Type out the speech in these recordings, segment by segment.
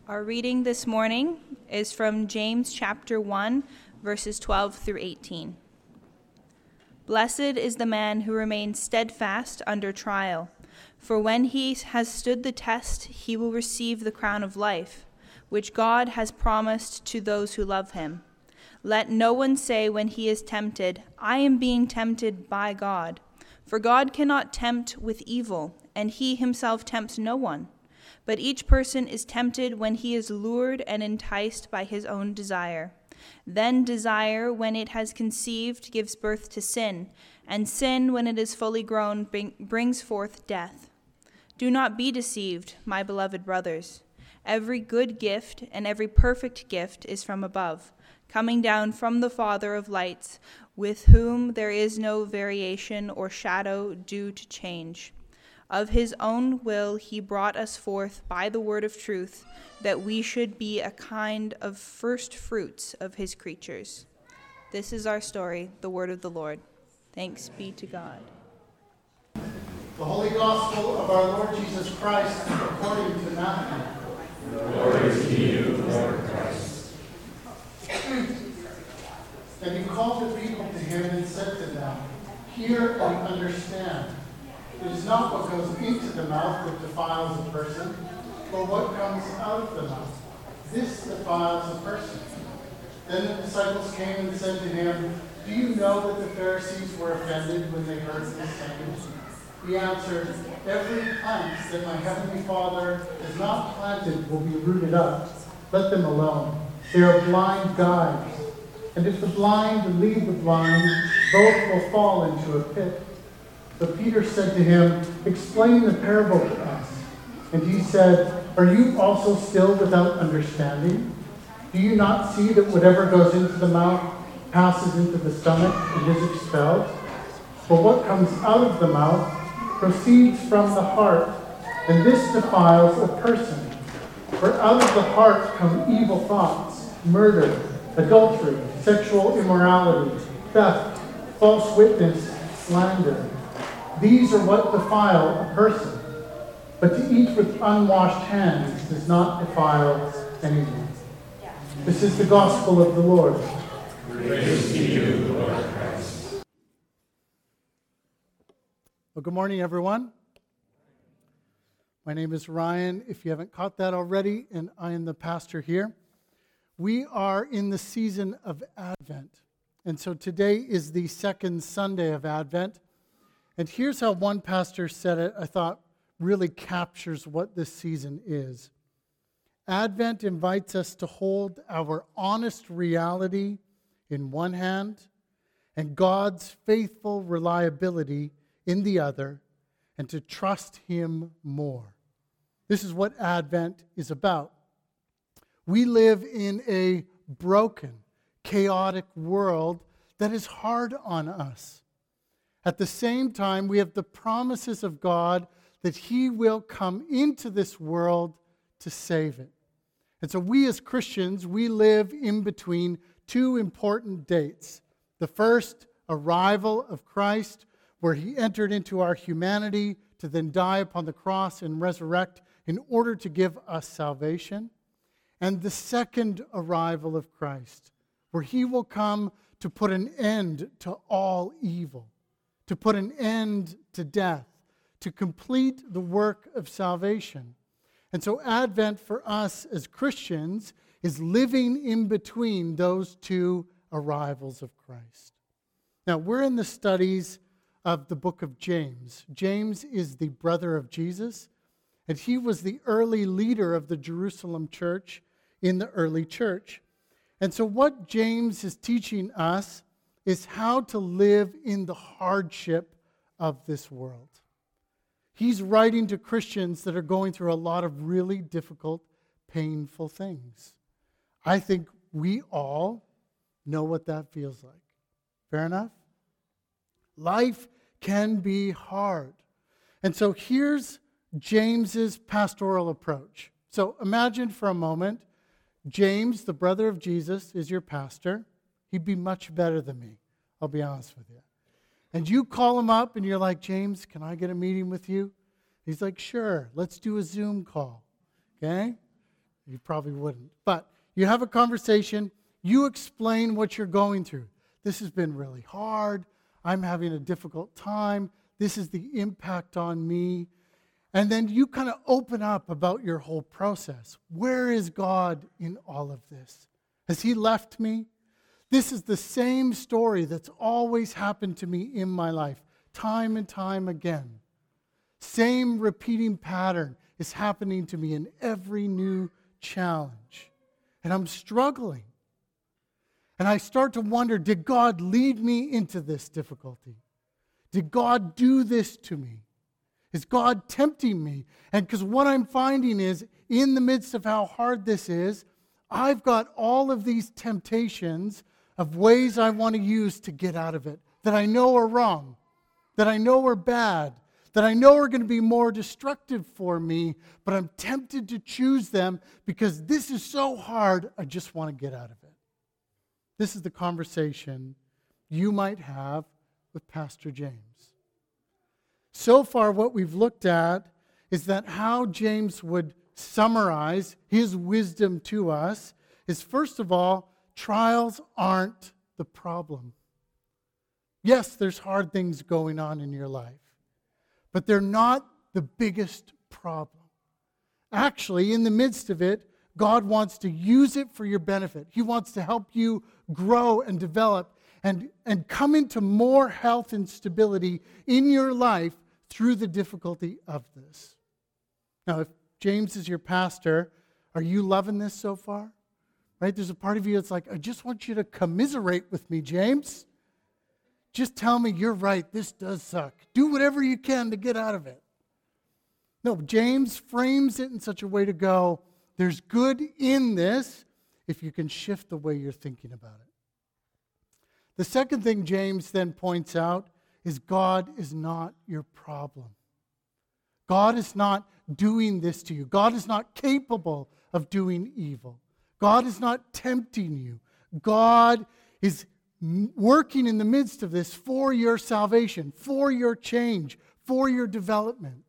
Our reading this morning is from James chapter 1, verses 12 through 18. Blessed is the man who remains steadfast under trial, for when he has stood the test, he will receive the crown of life, which God has promised to those who love him. Let no one say when he is tempted, I am being tempted by God. For God cannot tempt with evil, and he himself tempts no one. But each person is tempted when he is lured and enticed by his own desire. Then desire, when it has conceived, gives birth to sin, and sin, when it is fully grown, brings forth death. Do not be deceived, my beloved brothers. Every good gift and every perfect gift is from above, coming down from the Father of lights, with whom there is no variation or shadow due to change. Of his own will he brought us forth by the word of truth, that we should be a kind of first fruits of his creatures. This is our story, the word of the Lord. Thanks be to God. The Holy Gospel of our Lord Jesus Christ according to Matthew. Glory to you, Lord Christ. And he called the people to him and said to them, Hear and understand. It is not what goes into the mouth that defiles a person, but what comes out of the mouth. This defiles a person. Then the disciples came and said to him, Do you know that the Pharisees were offended when they heard this saying? He answered, Every plant that my heavenly Father has not planted will be rooted up. Let them alone. They are blind guides. And if the blind lead the blind, both will fall into a pit. But Peter said to him, Explain the parable to us. And he said, Are you also still without understanding? Do you not see that whatever goes into the mouth passes into the stomach and is expelled? For what comes out of the mouth proceeds from the heart, and this defiles a person. For out of the heart come evil thoughts, murder, adultery, sexual immorality, theft, false witness, slander. These are what defile a person. But to eat with unwashed hands does not defile anyone. This is the gospel of the Lord. Praise to you, Lord Christ. Well, good morning, everyone. My name is Ryan, if you haven't caught that already, and I am the pastor here. We are in the season of Advent, and so today is the second Sunday of Advent. And here's how one pastor said it, I thought really captures what this season is. Advent invites us to hold our honest reality in one hand and God's faithful reliability in the other, and to trust Him more. This is what Advent is about. We live in a broken, chaotic world that is hard on us. At the same time, we have the promises of God that He will come into this world to save it. And so we as Christians, we live in between two important dates. The first, arrival of Christ, where He entered into our humanity to then die upon the cross and resurrect in order to give us salvation. And the second arrival of Christ, where He will come to put an end to all evil, to put an end to death, to complete the work of salvation. And so Advent for us as Christians is living in between those two arrivals of Christ. Now, we're in the studies of the book of James. James is the brother of Jesus, and he was the early leader of the Jerusalem church in the early church. And so what James is teaching us is how to live in the hardship of this world. He's writing to Christians that are going through a lot of really difficult, painful things. I think we all know what that feels like. Fair enough? Life can be hard. And so here's James's pastoral approach. So imagine for a moment, James, the brother of Jesus, is your pastor. He'd be much better than me, I'll be honest with you. And you call him up and you're like, James, can I get a meeting with you? He's like, sure, let's do a Zoom call. Okay? You probably wouldn't. But you have a conversation. You explain what you're going through. This has been really hard. I'm having a difficult time. This is the impact on me. And then you kind of open up about your whole process. Where is God in all of this? Has he left me? This is the same story that's always happened to me in my life, time and time again. Same repeating pattern is happening to me in every new challenge. And I'm struggling. And I start to wonder, did God lead me into this difficulty? Did God do this to me? Is God tempting me? And because what I'm finding is, in the midst of how hard this is, I've got all of these temptations of ways I want to use to get out of it, that I know are wrong, that I know are bad, that I know are going to be more destructive for me, but I'm tempted to choose them because this is so hard, I just want to get out of it. This is the conversation you might have with Pastor James. So far, what we've looked at is that how James would summarize his wisdom to us is, first of all, trials aren't the problem. Yes, there's hard things going on in your life, but they're not the biggest problem. Actually, in the midst of it, God wants to use it for your benefit. He wants to help you grow and develop and come into more health and stability in your life through the difficulty of this. Now, if James is your pastor, are you loving this so far? Right? There's a part of you that's like, I just want you to commiserate with me, James. Just tell me you're right. This does suck. Do whatever you can to get out of it. No, James frames it in such a way to go, there's good in this if you can shift the way you're thinking about it. The second thing James then points out is God is not your problem. God is not doing this to you. God is not capable of doing evil. God is not tempting you. God is working in the midst of this for your salvation, for your change, for your development.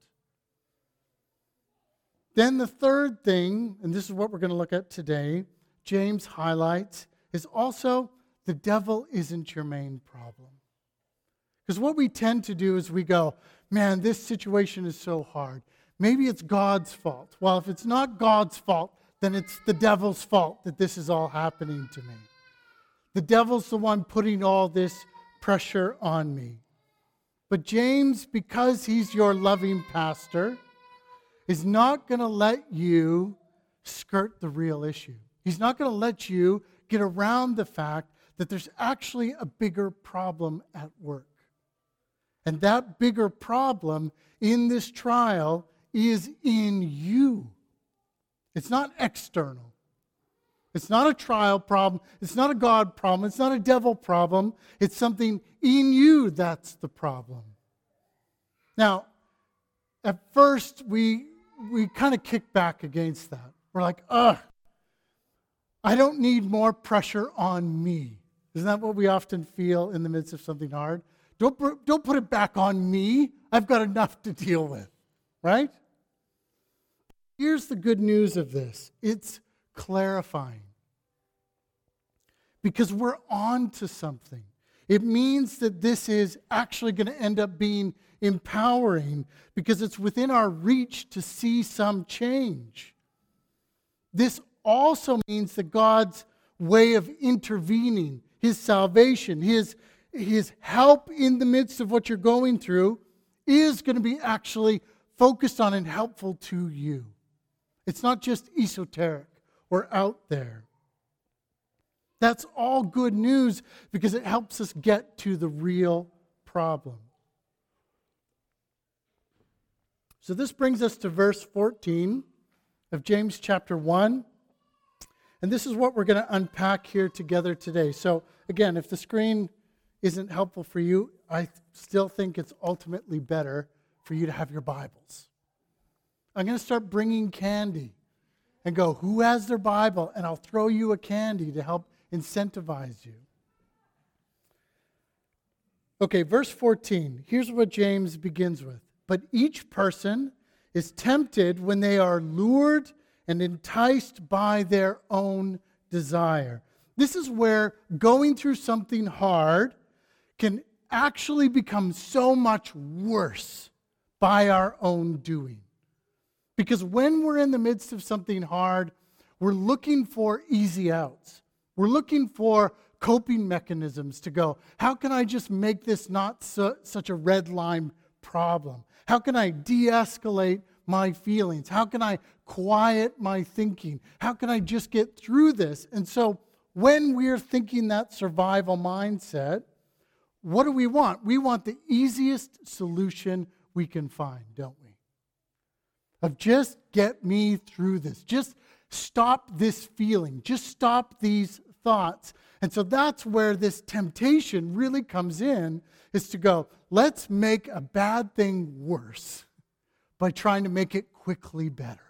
Then the third thing, and this is what we're going to look at today, James highlights, is also the devil isn't your main problem. Because what we tend to do is we go, man, this situation is so hard. Maybe it's God's fault. Well, if it's not God's fault, then it's the devil's fault that this is all happening to me. The devil's the one putting all this pressure on me. But James, because he's your loving pastor, is not going to let you skirt the real issue. He's not going to let you get around the fact that there's actually a bigger problem at work. And that bigger problem in this trial is in you. It's not external. It's not a trial problem. It's not a God problem. It's not a devil problem. It's something in you that's the problem. Now, at first, we kind of kick back against that. We're like, I don't need more pressure on me. Isn't that what we often feel in the midst of something hard? Don't put it back on me. I've got enough to deal with, right? Here's the good news of this. It's clarifying. Because we're on to something. It means that this is actually going to end up being empowering because it's within our reach to see some change. This also means that God's way of intervening, His salvation, His help in the midst of what you're going through is going to be actually focused on and helpful to you. It's not just esoteric or out there. That's all good news because it helps us get to the real problem. So this brings us to verse 14 of James chapter 1. And this is what we're going to unpack here together today. So again, if the screen isn't helpful for you, I still think it's ultimately better for you to have your Bibles. I'm going to start bringing candy and go, who has their Bible? And I'll throw you a candy to help incentivize you. Okay, verse 14. Here's what James begins with. But each person is tempted when they are lured and enticed by their own desire. This is where going through something hard can actually become so much worse by our own doing. Because when we're in the midst of something hard, we're looking for easy outs. We're looking for coping mechanisms to go, how can I just make this not such a red line problem? How can I de-escalate my feelings? How can I quiet my thinking? How can I just get through this? And so when we're thinking that survival mindset, what do we want? We want the easiest solution we can find, don't we? Of just get me through this. Just stop this feeling. Just stop these thoughts. And so that's where this temptation really comes in, is to go, let's make a bad thing worse by trying to make it quickly better.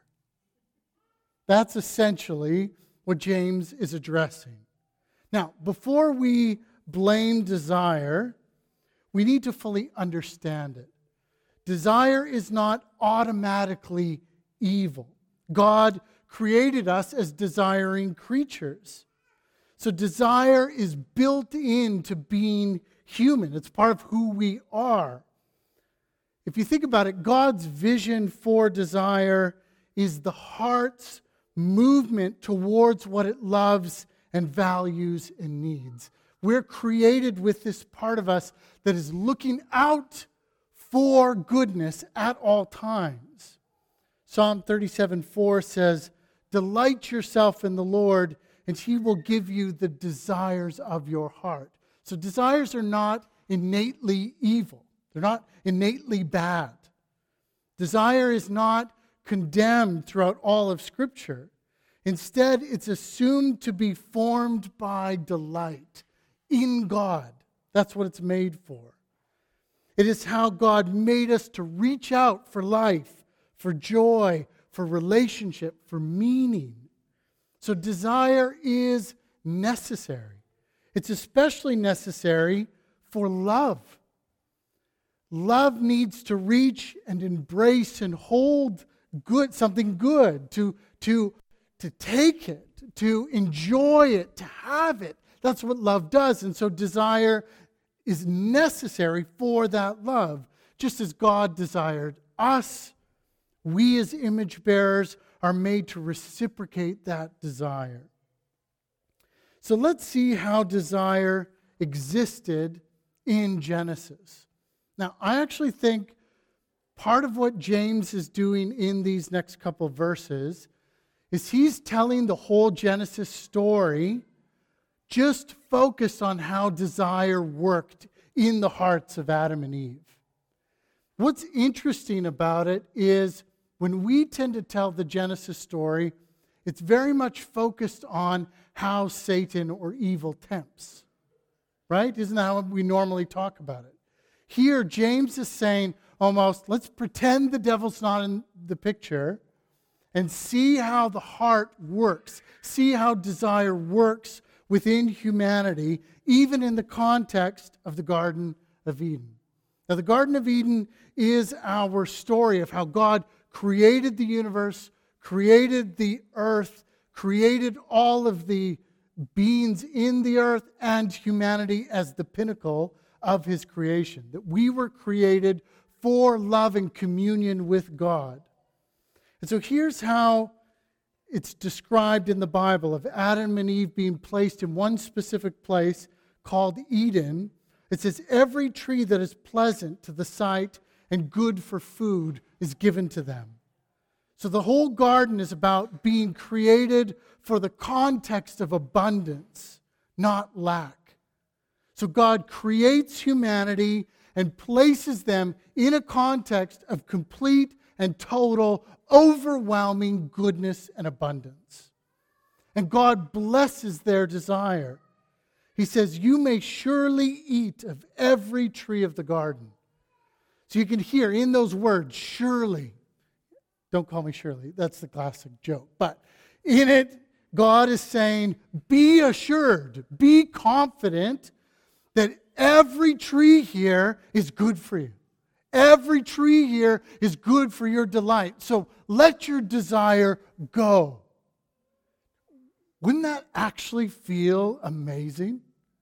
That's essentially what James is addressing. Now, before we blame desire, we need to fully understand it. Desire is not automatically evil. God created us as desiring creatures. So desire is built into being human. It's part of who we are. If you think about it, God's vision for desire is the heart's movement towards what it loves and values and needs. We're created with this part of us that is looking out for goodness at all times. Psalm 37:4 says, "Delight yourself in the Lord, and He will give you the desires of your heart." So desires are not innately evil. They're not innately bad. Desire is not condemned throughout all of Scripture. Instead, it's assumed to be formed by delight in God. That's what it's made for. It is how God made us to reach out for life, for joy, for relationship, for meaning. So desire is necessary. It's especially necessary for love. Love needs to reach and embrace and hold something good, to take it, to enjoy it, to have it. That's what love does. And so desire is necessary for that love. Just as God desired us, we as image bearers are made to reciprocate that desire. So let's see how desire existed in Genesis. Now, I actually think part of what James is doing in these next couple of verses is he's telling the whole Genesis story just focused on how desire worked in the hearts of Adam and Eve. What's interesting about it is when we tend to tell the Genesis story, it's very much focused on how Satan or evil tempts. Right? Isn't that how we normally talk about it? Here, James is saying almost, let's pretend the devil's not in the picture and see how the heart works. See how desire works within humanity, even in the context of the Garden of Eden. Now, the Garden of Eden is our story of how God created the universe, created the earth, created all of the beings in the earth and humanity as the pinnacle of His creation. That we were created for love and communion with God. And so here's how it's described in the Bible of Adam and Eve being placed in one specific place called Eden. It says, every tree that is pleasant to the sight and good for food is given to them. So the whole garden is about being created for the context of abundance, not lack. So God creates humanity and places them in a context of complete and total, overwhelming goodness and abundance. And God blesses their desire. He says, you may surely eat of every tree of the garden. So you can hear in those words, surely. Don't call me Shirley. That's the classic joke. But in it, God is saying, be assured, be confident that every tree here is good for you. Every tree here is good for your delight. So let your desire go. Wouldn't that actually feel amazing?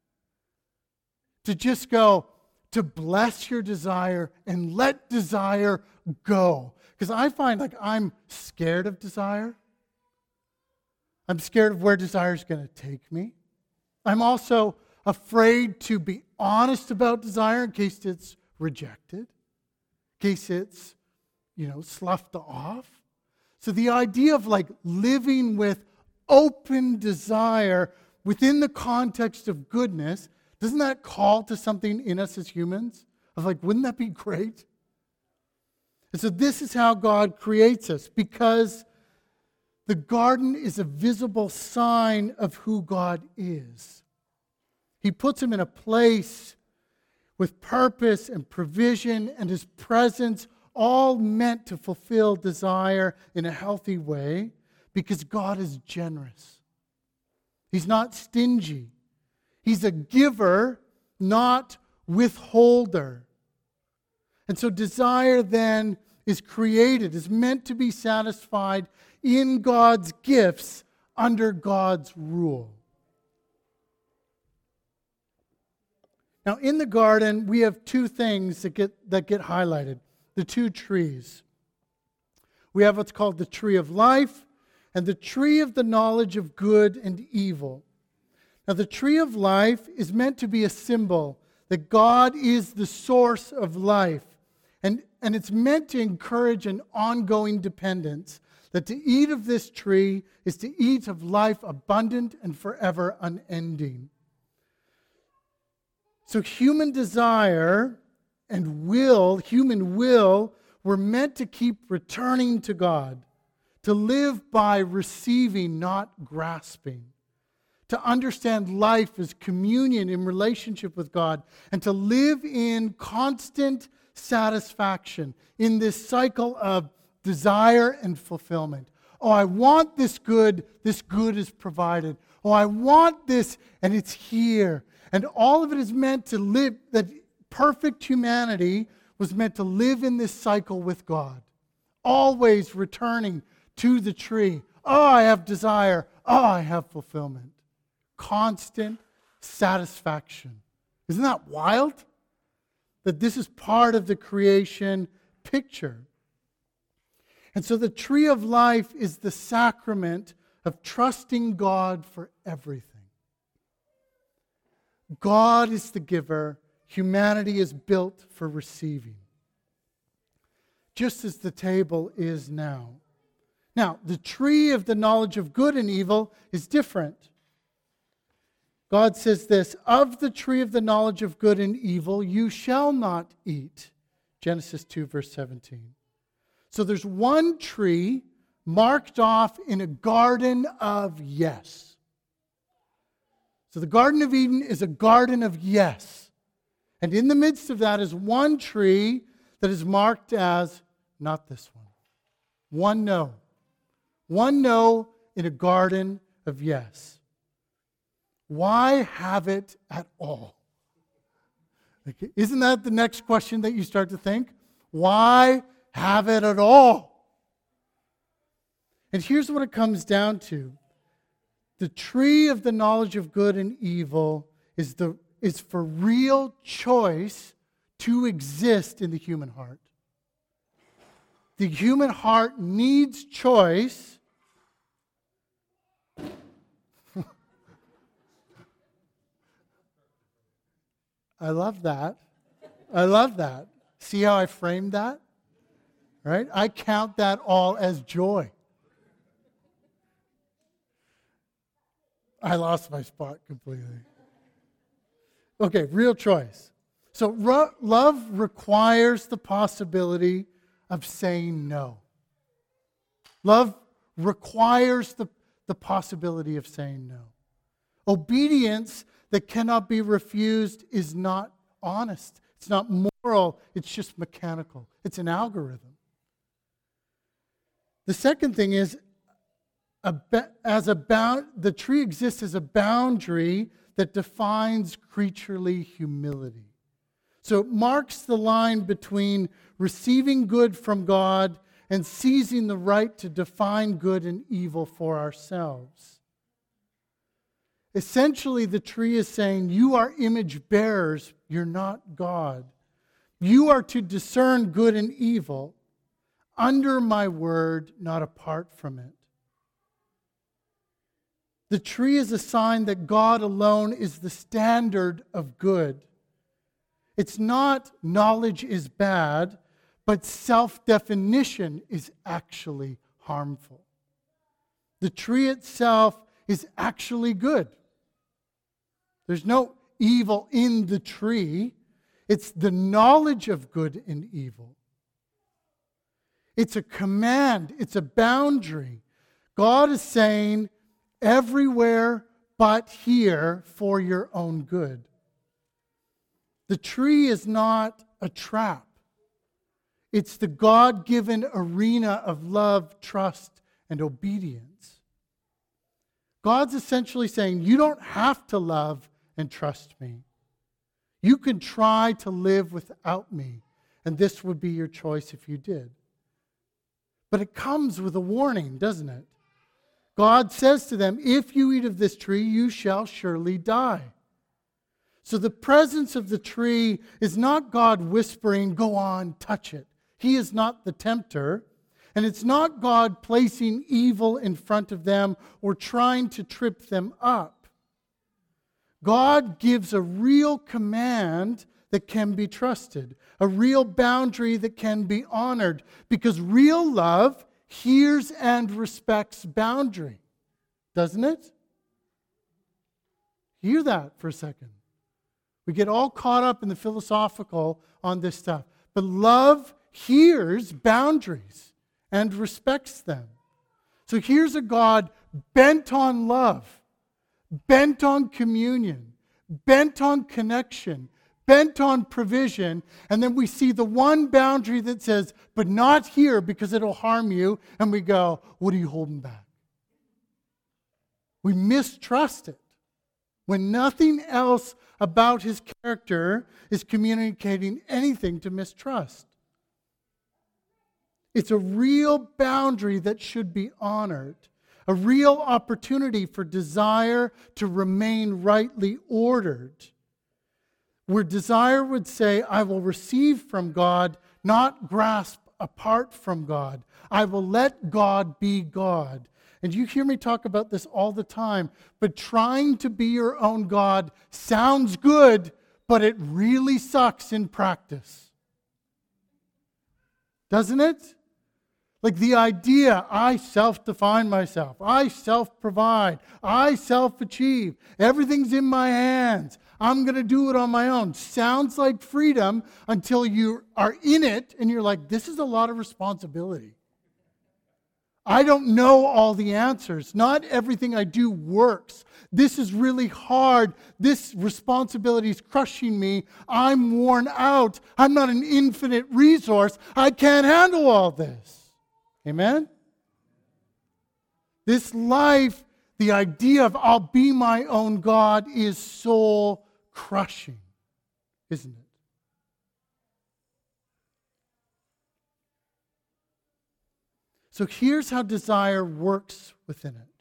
To just go, to bless your desire and let desire go. Because I find like I'm scared of desire. I'm scared of where desire is going to take me. I'm also afraid to be honest about desire in case it's rejected, in case it's, sloughed off. So the idea of like living with open desire within the context of goodness, doesn't that call to something in us as humans? Of like, wouldn't that be great? And so this is how God creates us, because the garden is a visible sign of who God is. He puts him in a place with purpose and provision and his presence, all meant to fulfill desire in a healthy way, because God is generous. He's not stingy. He's a giver, not withholder. And so desire then is created, is meant to be satisfied in God's gifts under God's rule. Now, in the garden, we have two things that get highlighted, the two trees. We have what's called the tree of life and the tree of the knowledge of good and evil. Now, the tree of life is meant to be a symbol that God is the source of life. And it's meant to encourage an ongoing dependence, that to eat of this tree is to eat of life abundant and forever unending. So human desire and human will, were meant to keep returning to God, to live by receiving, not grasping, to understand life as communion in relationship with God, and to live in constant satisfaction in this cycle of desire and fulfillment. Oh, I want this good is provided. Oh, I want this, and it's here. And all of it is meant to live, that perfect humanity was meant to live in this cycle with God, always returning to the tree. Oh, I have desire. Oh, I have fulfillment. Constant satisfaction. Isn't that wild? That this is part of the creation picture. And so the tree of life is the sacrament of trusting God for everything. God is the giver. Humanity is built for receiving. Just as the table is now. Now, the tree of the knowledge of good and evil is different. God says this, of the tree of the knowledge of good and evil you shall not eat. Genesis 2, verse 17. So there's one tree marked off in a garden of yes. So the Garden of Eden is a garden of yes. And in the midst of that is one tree that is marked as not this one. One no. One no in a garden of yes. Why have it at all? Isn't that the next question that you start to think? Why have it at all? And here's what it comes down to. The tree of the knowledge of good and evil is for real choice to exist in the human heart. The human heart needs choice. I love that. I love that. See how I framed that? Right? I count that all as joy. I lost my spot completely. Okay, real choice. So love requires the possibility of saying no. Love requires the possibility of saying no. Obedience that cannot be refused is not honest. It's not moral. It's just mechanical. It's an algorithm. The second thing is, the tree exists as a boundary that defines creaturely humility. So it marks the line between receiving good from God and seizing the right to define good and evil for ourselves. Essentially, the tree is saying, you are image bearers, you're not God. You are to discern good and evil under my word, not apart from it. The tree is a sign that God alone is the standard of good. It's not knowledge is bad, but self-definition is actually harmful. The tree itself is actually good. There's no evil in the tree. It's the knowledge of good and evil. It's a command. It's a boundary. God is saying, everywhere but here for your own good. The tree is not a trap. It's the God-given arena of love, trust, and obedience. God's essentially saying, you don't have to love and trust me. You can try to live without me, and this would be your choice if you did. But it comes with a warning, doesn't it? God says to them, if you eat of this tree, you shall surely die. So the presence of the tree is not God whispering, go on, touch it. He is not the tempter. And it's not God placing evil in front of them or trying to trip them up. God gives a real command that can be trusted, a real boundary that can be honored, because real love hears and respects boundary, doesn't it? Hear that for a second. We get all caught up in the philosophical on this stuff. But love hears boundaries and respects them. So here's a God bent on love, bent on communion, bent on connection, bent on provision. And then we see the one boundary that says, but not here because it'll harm you. And we go, what are you holding back? We mistrust it when nothing else about his character is communicating anything to mistrust. It's a real boundary that should be honored, a real opportunity for desire to remain rightly ordered, where desire would say, I will receive from God, not grasp apart from God. I will let God be God. And you hear me talk about this all the time, but trying to be your own God sounds good, but it really sucks in practice. Doesn't it? Like the idea, I self-define myself, I self-provide, I self-achieve, everything's in my hands, I'm going to do it on my own. Sounds like freedom until you are in it and you're like, this is a lot of responsibility. I don't know all the answers. Not everything I do works. This is really hard. This responsibility is crushing me. I'm worn out. I'm not an infinite resource. I can't handle all this. Amen? This life, the idea of I'll be my own God is soul crushing, isn't it? So here's how desire works within it.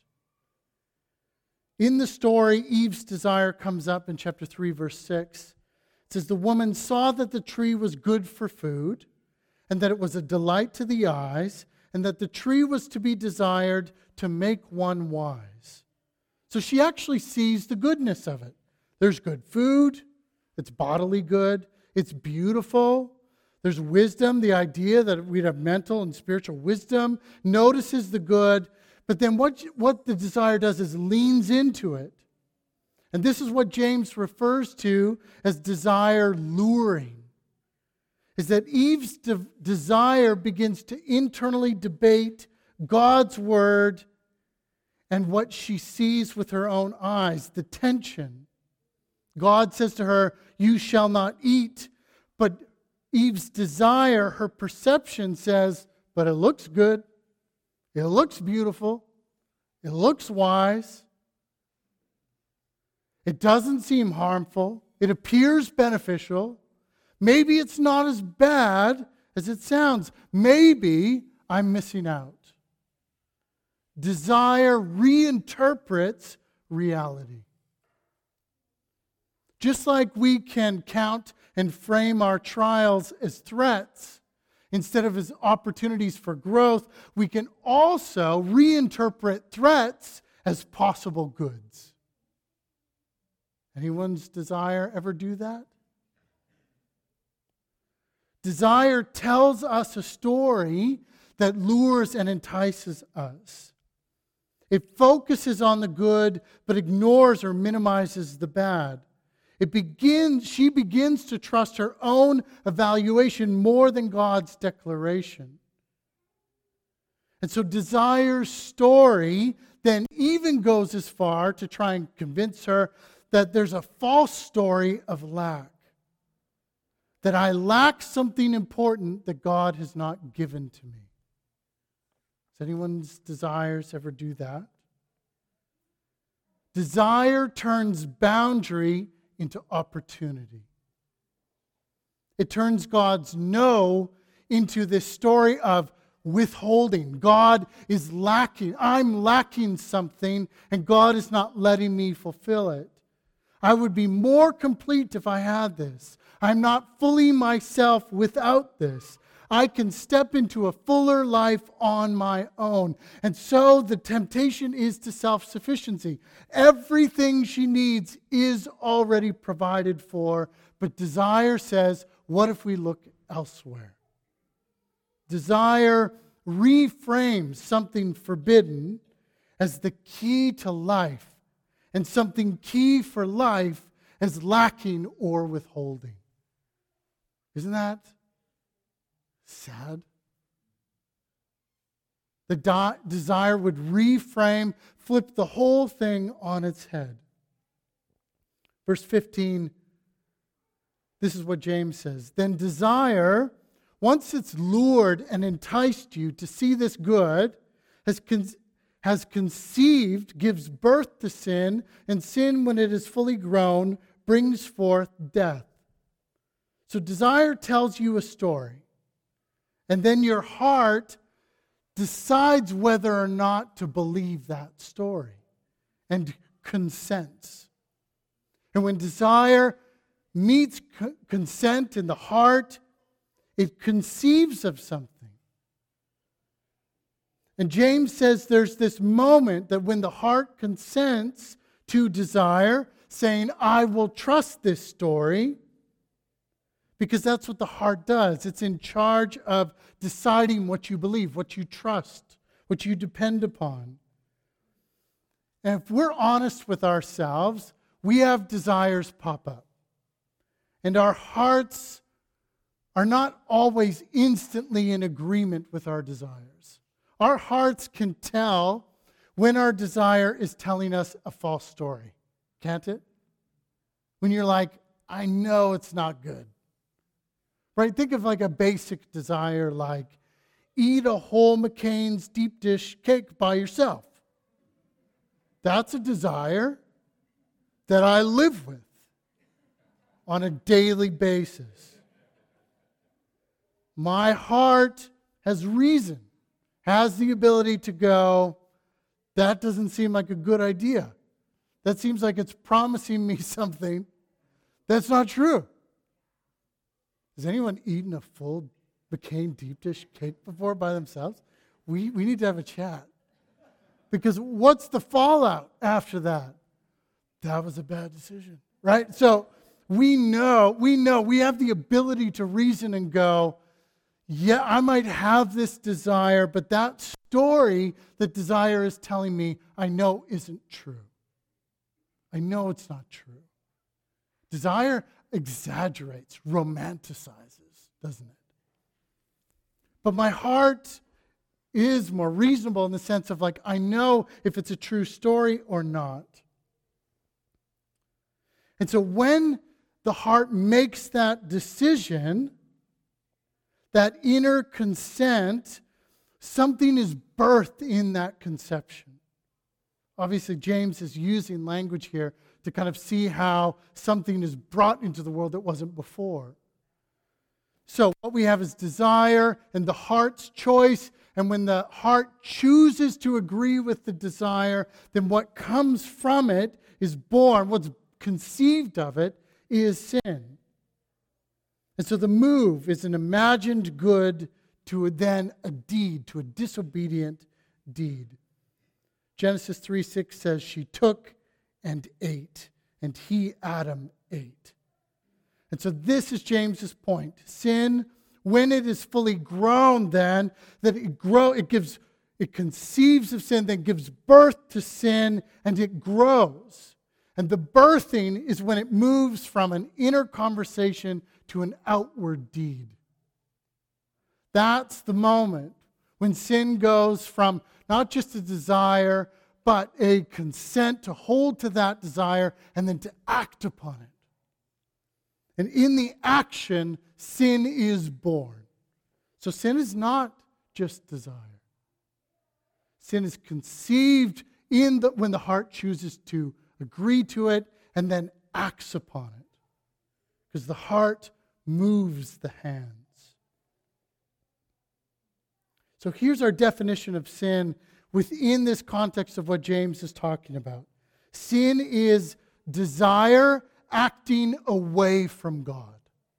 In the story, Eve's desire comes up in chapter 3, verse 6. It says, the woman saw that the tree was good for food, and that it was a delight to the eyes, and that the tree was to be desired to make one wise. So she actually sees the goodness of it. There's good food. It's bodily good. It's beautiful. There's wisdom, the idea that we'd have mental and spiritual wisdom, notices the good, but then what the desire does is leans into it. And this is what James refers to as desire luring, is that Eve's desire begins to internally debate God's word and what she sees with her own eyes, the tension. God says to her, you shall not eat, but Eve's desire, her perception says, but it looks good. It looks beautiful. It looks wise. It doesn't seem harmful. It appears beneficial. Maybe it's not as bad as it sounds. Maybe I'm missing out. Desire reinterprets reality. Just like we can count and frame our trials as threats instead of as opportunities for growth, we can also reinterpret threats as possible goods. Anyone's desire ever do that? Desire tells us a story that lures and entices us. It focuses on the good, but ignores or minimizes the bad. She begins to trust her own evaluation more than God's declaration. And so desire's story then even goes as far to try and convince her that there's a false story of lack. That I lack something important that God has not given to me. Does anyone's desires ever do that? Desire turns boundary into opportunity. It turns God's no into this story of withholding. God is lacking. I'm lacking something, and God is not letting me fulfill it. I would be more complete if I had this. I'm not fully myself without this. I can step into a fuller life on my own. And so the temptation is to self-sufficiency. Everything she needs is already provided for, but desire says, what if we look elsewhere? Desire reframes something forbidden as the key to life, and something key for life as lacking or withholding. Isn't that sad? The desire would reframe, flip the whole thing on its head. Verse 15, this is what James says. Then desire, once it's lured and enticed you to see this good, has conceived, gives birth to sin, and sin, when it is fully grown, brings forth death. So desire tells you a story, and then your heart decides whether or not to believe that story and consents. And when desire meets consent in the heart, it conceives of something. And James says there's this moment that when the heart consents to desire, saying, I will trust this story, because that's what the heart does. It's in charge of deciding what you believe, what you trust, what you depend upon. And if we're honest with ourselves, we have desires pop up. And our hearts are not always instantly in agreement with our desires. Our hearts can tell when our desire is telling us a false story, can't it? When you're like, I know it's not good. Right? Think of like a basic desire like eat a whole McCain's deep dish cake by yourself. That's a desire that I live with on a daily basis. My heart has reason, has the ability to go, that doesn't seem like a good idea. That seems like it's promising me something that's not true. Has anyone eaten a full McCain deep dish cake before by themselves? We need to have a chat. Because what's the fallout after that? That was a bad decision, right? So we know, we have the ability to reason and go, yeah, I might have this desire, but that story that desire is telling me, I know isn't true. I know it's not true. Desire exaggerates, romanticizes, doesn't it? But my heart is more reasonable in the sense of like, I know if it's a true story or not. And so when the heart makes that decision, that inner consent, something is birthed in that conception. Obviously, James is using language here to kind of see how something is brought into the world that wasn't before. So what we have is desire and the heart's choice. And when the heart chooses to agree with the desire, then what comes from it is born. What's conceived of it is sin. And so the move is an imagined good to then a deed, to a disobedient deed. Genesis 3:6 says, she took and ate, and he, Adam, ate. And so this is James's point. Sin, when it is fully grown, then, that it conceives of sin, then gives birth to sin, and it grows. And the birthing is when it moves from an inner conversation to an outward deed. That's the moment when sin goes from not just a desire, but a consent to hold to that desire and then to act upon it. And in the action, sin is born. So sin is not just desire. Sin is conceived when the heart chooses to agree to it and then acts upon it. Because the heart moves the hands. So here's our definition of sin within this context of what James is talking about. Sin is desire acting away from God.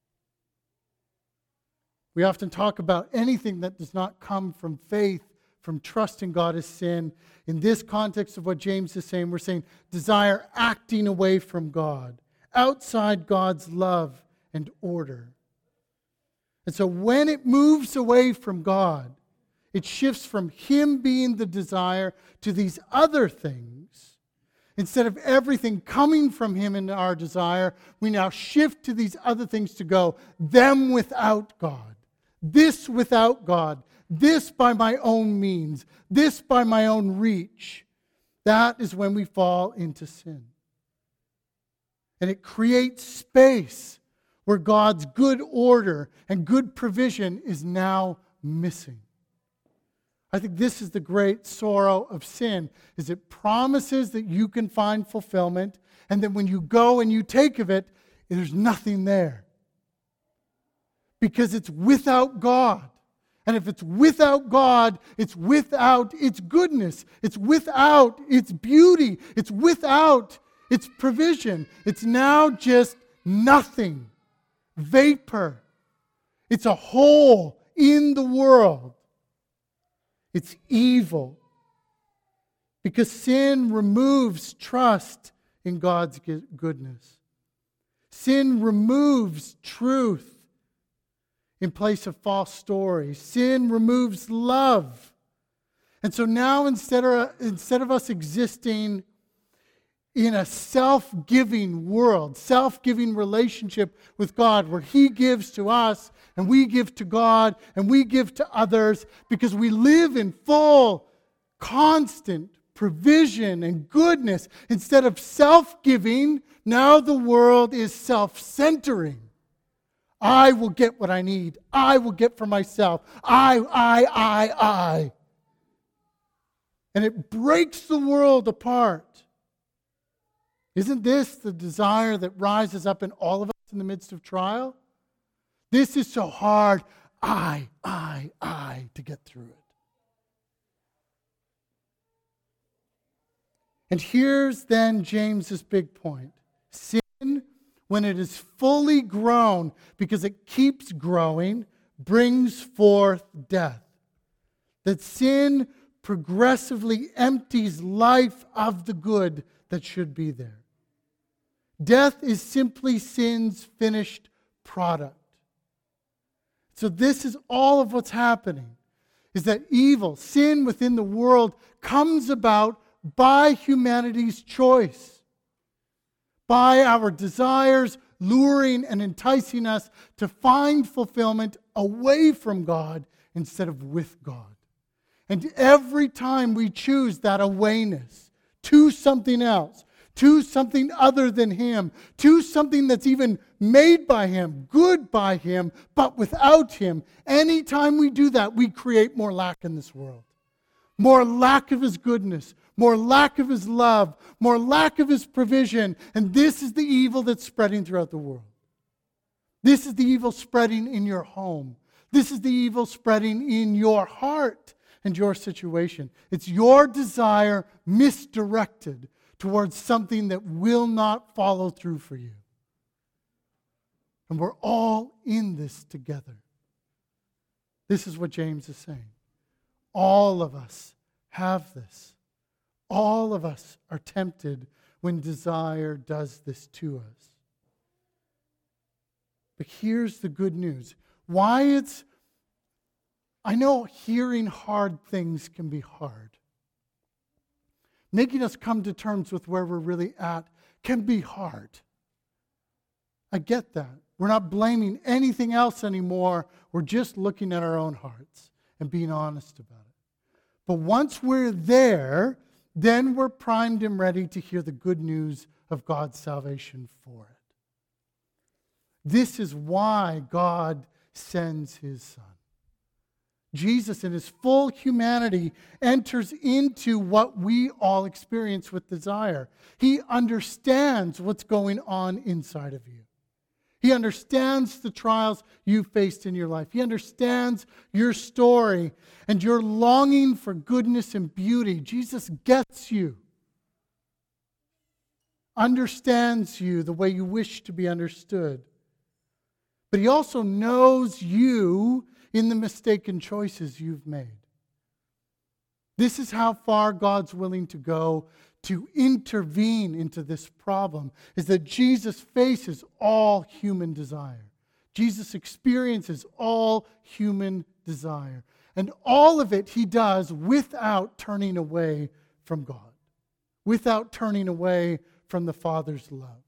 We often talk about anything that does not come from faith, from trust in God, as sin. In this context of what James is saying, we're saying desire acting away from God, outside God's love and order. And so when it moves away from God, it shifts from Him being the desire to these other things. Instead of everything coming from Him in our desire, we now shift to these other things to go, them without God, this without God, this by my own means, this by my own reach. That is when we fall into sin. And it creates space where God's good order and good provision is now missing. I think this is the great sorrow of sin, is it promises that you can find fulfillment, and then when you go and you take of it, there's nothing there. Because it's without God. And if it's without God, it's without its goodness. It's without its beauty. It's without its provision. It's now just nothing. Vapor. It's a hole in the world. It's evil. Because sin removes trust in God's goodness. Sin removes truth in place of false stories. Sin removes love. And so now instead of us existing in a self-giving world, self-giving relationship with God, where He gives to us, and we give to God, and we give to others, because we live in full, constant provision and goodness. Instead of self-giving, now the world is self-centering. I will get what I need. I will get for myself. I. And it breaks the world apart. Isn't this the desire that rises up in all of us in the midst of trial? This is so hard. I, to get through it. And here's then James's big point. Sin, when it is fully grown, because it keeps growing, brings forth death. That sin progressively empties life of the good that should be there. Death is simply sin's finished product. So this is all of what's happening, is that evil, sin within the world comes about by humanity's choice, by our desires luring and enticing us to find fulfillment away from God instead of with God. And every time we choose that awayness to something else, to something other than Him, to something that's even made by Him, good by Him, but without Him, anytime we do that, we create more lack in this world. More lack of His goodness, more lack of His love, more lack of His provision. And this is the evil that's spreading throughout the world. This is the evil spreading in your home. This is the evil spreading in your heart and your situation. It's your desire misdirected towards something that will not follow through for you. And we're all in this together. This is what James is saying. All of us have this. All of us are tempted when desire does this to us. But here's the good news. I know hearing hard things can be hard. Making us come to terms with where we're really at can be hard. I get that. We're not blaming anything else anymore. We're just looking at our own hearts and being honest about it. But once we're there, then we're primed and ready to hear the good news of God's salvation for it. This is why God sends his Son. Jesus, in his full humanity, enters into what we all experience with desire. He understands what's going on inside of you. He understands the trials you've faced in your life. He understands your story and your longing for goodness and beauty. Jesus gets you, understands you the way you wish to be understood. But he also knows you in the mistaken choices you've made. This is how far God's willing to go to intervene into this problem, is that Jesus faces all human desire. Jesus experiences all human desire. And all of it he does without turning away from God, without turning away from the Father's love.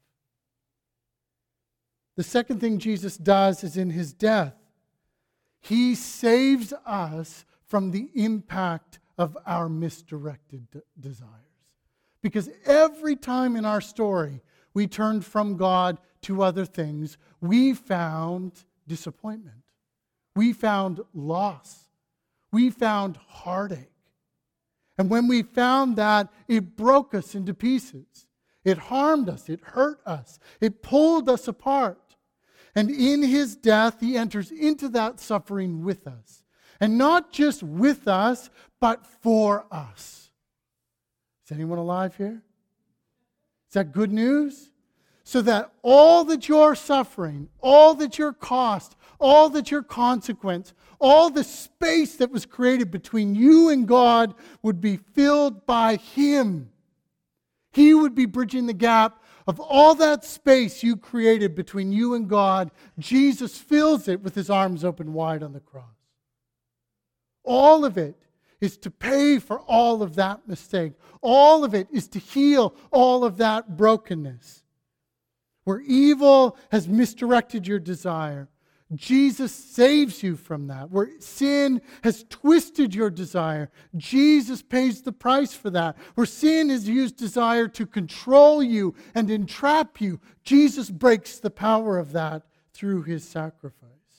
The second thing Jesus does is in his death. He saves us from the impact of our misdirected desires. Because every time in our story we turned from God to other things, we found disappointment. We found loss. We found heartache. And when we found that, it broke us into pieces. It harmed us. It hurt us. It pulled us apart. And in his death, he enters into that suffering with us. And not just with us, but for us. Is anyone alive here? Is that good news? So that all that you're suffering, all that your cost, all that your consequence, all the space that was created between you and God would be filled by him. He would be bridging the gap of all that space you created between you and God. Jesus fills it with his arms open wide on the cross. All of it is to pay for all of that mistake. All of it is to heal all of that brokenness. Where evil has misdirected your desire, Jesus saves you from that. Where sin has twisted your desire, Jesus pays the price for that. Where sin has used desire to control you and entrap you, Jesus breaks the power of that through his sacrifice.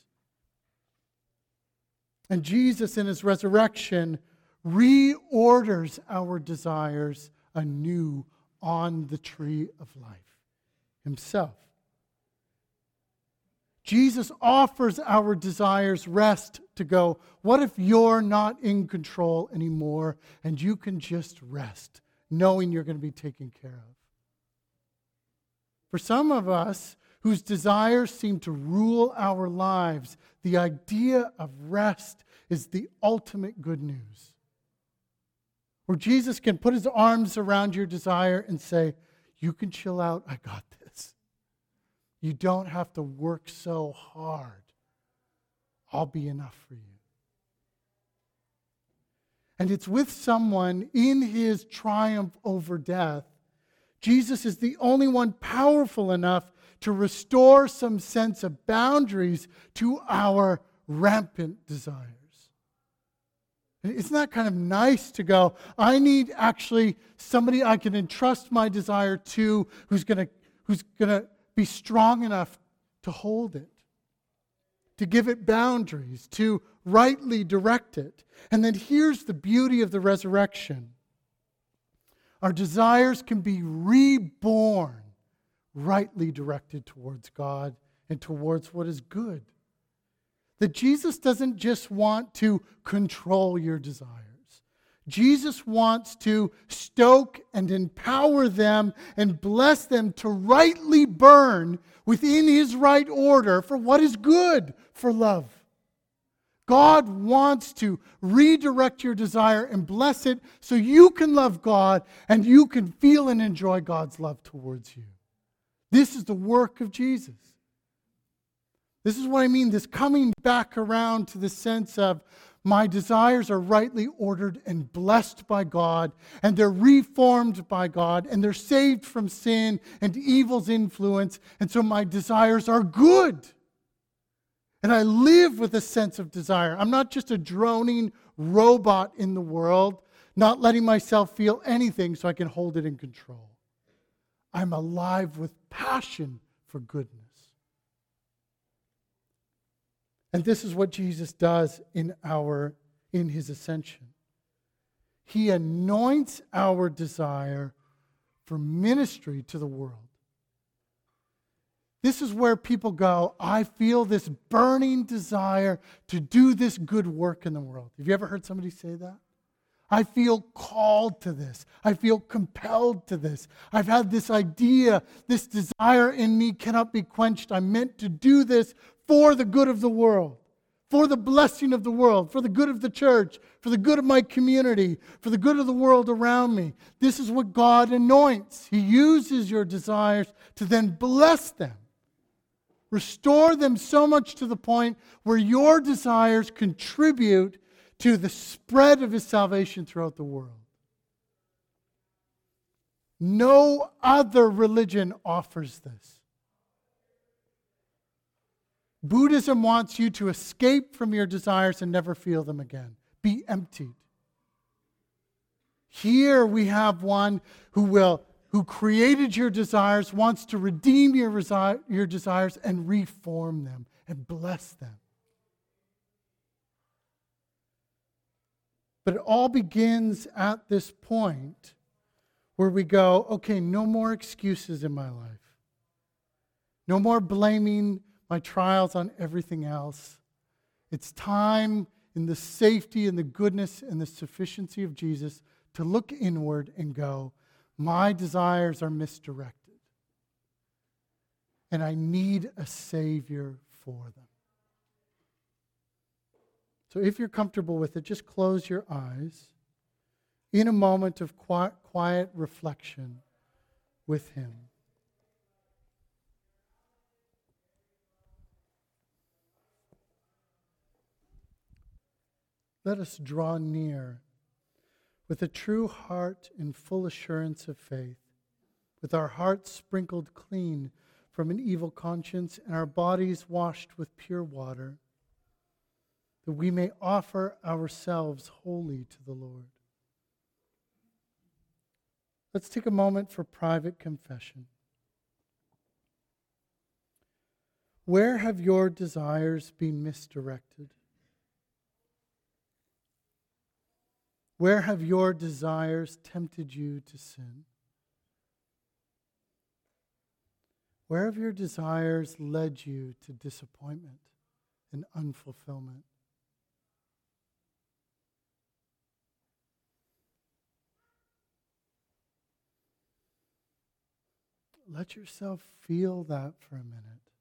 And Jesus in his resurrection reorders our desires anew on the tree of life himself. Jesus offers our desires rest to go, what if you're not in control anymore and you can just rest, knowing you're going to be taken care of? For some of us whose desires seem to rule our lives, the idea of rest is the ultimate good news. Where Jesus can put his arms around your desire and say, you can chill out, I got this. You don't have to work so hard. I'll be enough for you. And it's with someone in his triumph over death. Jesus is the only one powerful enough to restore some sense of boundaries to our rampant desires. Isn't that kind of nice to go, I need actually somebody I can entrust my desire to who's going to be strong enough to hold it, to give it boundaries, to rightly direct it. And then here's the beauty of the resurrection. Our desires can be reborn, rightly directed towards God and towards what is good. That Jesus doesn't just want to control your desires. Jesus wants to stoke and empower them and bless them to rightly burn within His right order for what is good for love. God wants to redirect your desire and bless it so you can love God and you can feel and enjoy God's love towards you. This is the work of Jesus. This is what I mean, this coming back around to the sense of my desires are rightly ordered and blessed by God, and they're reformed by God, and they're saved from sin and evil's influence, and so my desires are good. And I live with a sense of desire. I'm not just a droning robot in the world, not letting myself feel anything so I can hold it in control. I'm alive with passion for goodness. And this is what Jesus does in His ascension. He anoints our desire for ministry to the world. This is where people go, I feel this burning desire to do this good work in the world. Have you ever heard somebody say that? I feel called to this. I feel compelled to this. I've had this idea, this desire in me cannot be quenched. I'm meant to do this for the good of the world, for the blessing of the world, for the good of the church, for the good of my community, for the good of the world around me. This is what God anoints. He uses your desires to then bless them. Restore them so much to the point where your desires contribute to the spread of His salvation throughout the world. No other religion offers this. Buddhism wants you to escape from your desires and never feel them again. Be emptied. Here we have one who created your desires, wants to redeem your desires and reform them and bless them. But it all begins at this point where we go, okay, no more excuses in my life. No more blaming my trials on everything else. It's time in the safety and the goodness and the sufficiency of Jesus to look inward and go, my desires are misdirected. And I need a Savior for them. So if you're comfortable with it, just close your eyes in a moment of quiet reflection with Him. Let us draw near with a true heart and full assurance of faith, with our hearts sprinkled clean from an evil conscience and our bodies washed with pure water, that we may offer ourselves wholly to the Lord. Let's take a moment for private confession. Where have your desires been misdirected? Where have your desires tempted you to sin? Where have your desires led you to disappointment and unfulfillment? Let yourself feel that for a minute.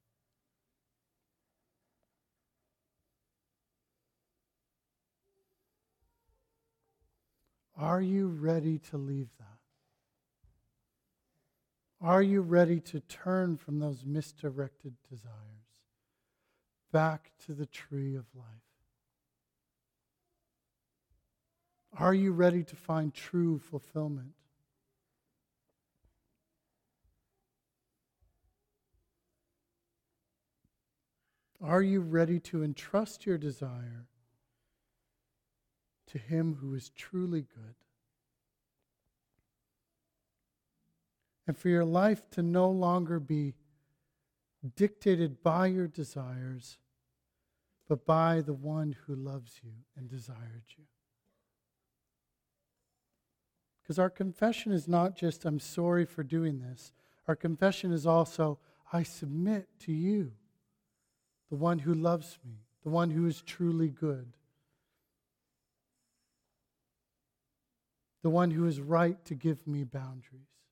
Are you ready to leave that? Are you ready to turn from those misdirected desires back to the tree of life? Are you ready to find true fulfillment? Are you ready to entrust your desire to Him who is truly good? And for your life to no longer be dictated by your desires, but by the one who loves you and desired you. Because our confession is not just, I'm sorry for doing this. Our confession is also, I submit to you. the one who loves me, the one who is truly good, the one who is right to give me boundaries.